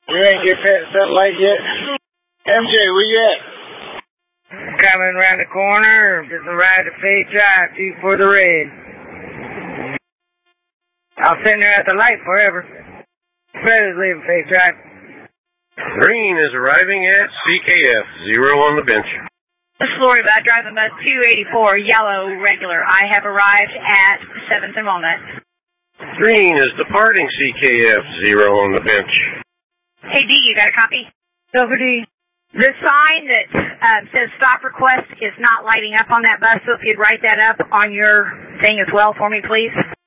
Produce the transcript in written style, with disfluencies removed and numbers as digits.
You ain't get past that light yet? MJ, where you at? Coming around the corner, just arrived at Faith Drive, 2 for the red. I'll send her at the light forever. Brothers leaving Faith Drive. Green is arriving at CKF, 0 on the bench. This is Lori Bud, driving bus 284, yellow, regular. I have arrived at 7th and Walnut. Green is departing CKF, 0 on the bench. Hey, D, you got a copy? Silver D. The sign that says stop request is not lighting up on that bus, so if you'd write that up on your thing as well for me, please.